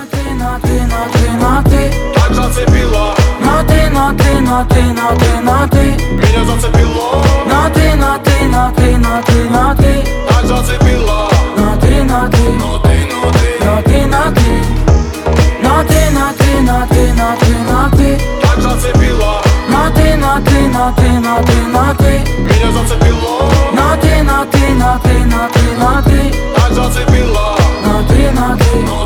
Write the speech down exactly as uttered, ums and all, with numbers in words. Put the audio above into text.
На ты, на ты, на ты, на ты. Так зацепила. На ты, на ты, на ты, на ты, на ты. Меня зацепило. На ты, на ты, на ты, на ты, на ты. Так зацепила. На ты, на ты, Но ты, но ты. на ты, на ты. На ты, на ты, на ты, на ты, на ты. Так зацепила. На ты, на ты, на ты, на ты, на ты. Меня зацепило. На ты, на ты, на ты, на ты, на ты. Так зацепила. На ты, на ты. Но